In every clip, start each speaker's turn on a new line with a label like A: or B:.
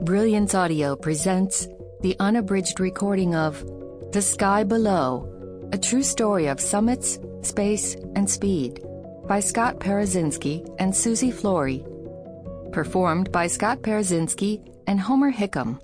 A: Brilliance Audio presents the unabridged recording of The Sky Below, a true story of summits, space, and speed by Scott Parazynski and Susie Flory. Performed by Scott Parazynski and Homer Hickam.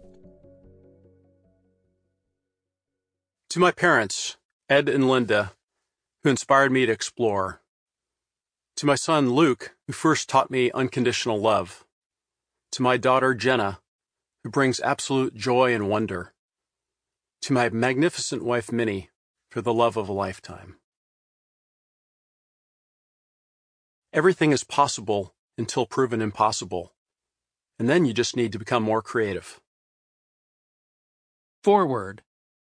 B: To my parents, Ed and Linda, who inspired me to explore. To my son, Luke, who first taught me unconditional love. To my daughter, Jenna, who brings absolute joy and wonder. To my magnificent wife, Minnie, for the love of a lifetime. Everything is possible until proven impossible, and then you just need to become more creative.
C: Forward.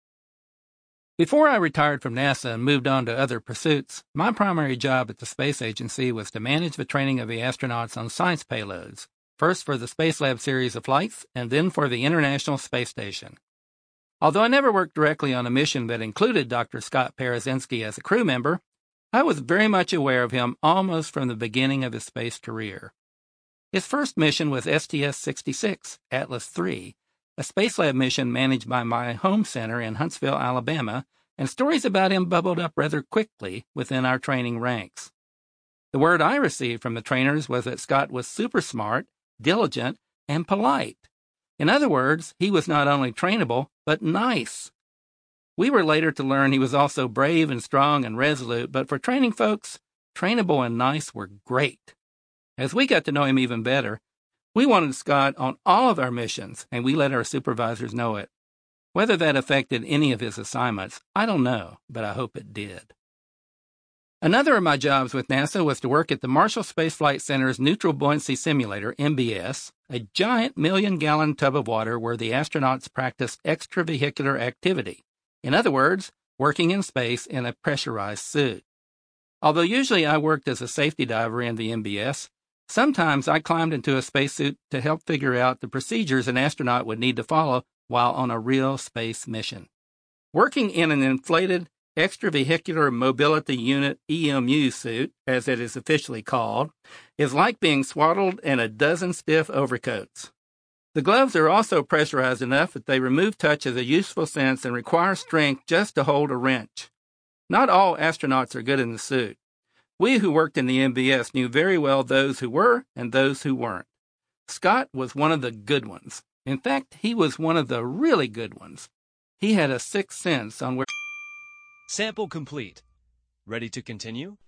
C: Before I retired from NASA and moved on to other pursuits, my primary job at the Space Agency was to manage the training of the astronauts on science payloads, first for the Spacelab series of flights and then for the International Space Station. Although I never worked directly on a mission that included Dr. Scott Parazynski as a crew member, I was very much aware of him almost from the beginning of his space career. His first mission was STS-66, Atlas III, a Spacelab mission managed by my home center in Huntsville, Alabama, and stories about him bubbled up rather quickly within our training ranks. The word I received from the trainers was that Scott was super smart, diligent, and polite. In other words, he was not only trainable, but nice. We were later to learn he was also brave and strong and resolute, but for training folks, trainable and nice were great. As we got to know him even better, we wanted Scott on all of our missions, and we let our supervisors know it. Whether that affected any of his assignments, I don't know, but I hope it did. Another of my jobs with NASA was to work at the Marshall Space Flight Center's Neutral Buoyancy Simulator, MBS, a giant million-gallon tub of water where the astronauts practiced extravehicular activity. In other words, working in space in a pressurized suit. Although usually I worked as a safety diver in the MBS, sometimes I climbed into a spacesuit to help figure out the procedures an astronaut would need to follow while on a real space mission. Working in an inflated Extravehicular Mobility Unit EMU suit, as it is officially called, is like being swaddled in a dozen stiff overcoats. The gloves are also pressurized enough that they remove touch as a useful sense and require strength just to hold a wrench. Not all astronauts are good in the suit. We who worked in the MBS knew very well those who were and those who weren't. Scott was one of the good ones. In fact, he was one of the really good ones. He had a sixth sense on where...
D: Sample complete. Ready to continue?